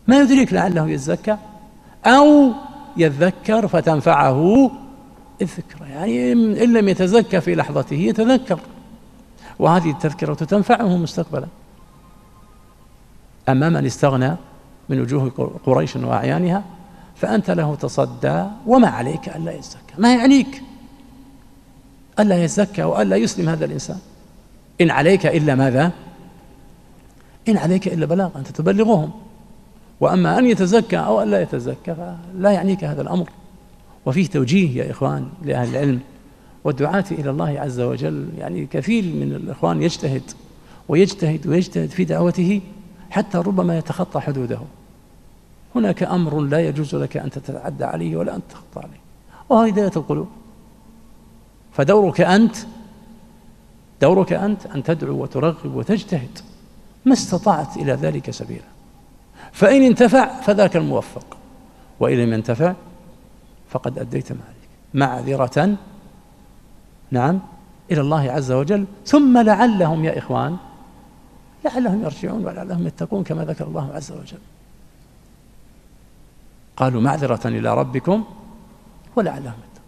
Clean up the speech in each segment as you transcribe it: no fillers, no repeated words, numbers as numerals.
ما يدريك لعله يزكى أو يذكر فتنفعه الذكرى، يعني إن لم يتزكى في لحظته يتذكر، وهذه التذكرة تنفعه مستقبلا. أما من استغنى من وجوه قريش وأعيانها فأنت له تصدى وما عليك ألا يزكى، ما يعنيك ألا يزكى وألا يسلم هذا الإنسان. إن عليك إلا ماذا؟ إن عليك إلا بلاغ، أنت تبلغهم، وأما أن يتزكى أو ألا يتزكى فلا يعنيك هذا الأمر. وفيه توجيه يا إخوان لأهل العلم والدعاة إلى الله عز وجل، يعني كثير من الإخوان يجتهد ويجتهد ويجتهد في دعوته حتى ربما يتخطى حدوده. هناك أمر لا يجوز لك أن تتعدى عليه ولا أن تخطى عليه، وهو هداية القلوب. فدورك أنت أن تدعو وترغب وتجتهد ما استطعت إلى ذلك سبيلا. فإن انتفع فذاك الموفق، وإن لم ينتفع فقد أديت ما عليك معذرة، نعم، إلى الله عز وجل. ثم لعلهم يا إخوان لعلهم يرجعون ولعلهم يتقون كما ذكر الله عز وجل. قالوا معذرة إلى ربكم ولعلهم يتقون.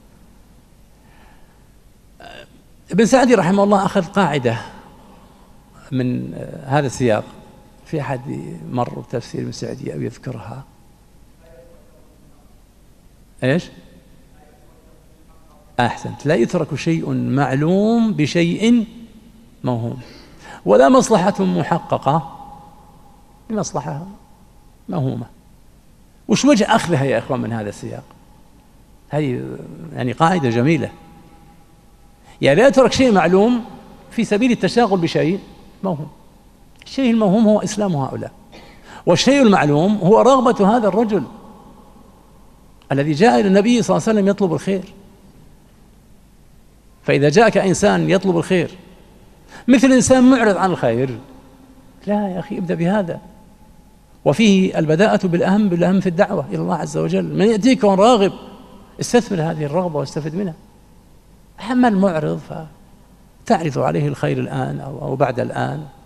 ابن سعدي رحمه الله أخذ قاعدة من هذا السياق في أحد مر تفسير ابن سعدي أو يذكرها. إيش؟ أحسنت. لا يترك شيء معلوم بشيء موهوم، ولا مصلحة محققة بمصلحة موهومة. وش وجه أخذها يا إخوان من هذا السياق؟ هذه يعني قاعدة جميلة. يعني لا يترك شيء معلوم في سبيل التشاغل بشيء موهوم. الشيء الموهوم هو إسلام هؤلاء، والشيء المعلوم هو رغبة هذا الرجل الذي جاء إلى النبي صلى الله عليه وسلم يطلب الخير. فإذا جاءك إنسان يطلب الخير مثل إنسان معرض عن الخير، لا يا أخي ابدأ بهذا. وفيه البداءة بالأهم في الدعوة إلى الله عز وجل. من يأتيك وهو راغب استثمر هذه الرغبة واستفد منها. أما المعرض فتعرض عليه الخير الآن أو بعد الآن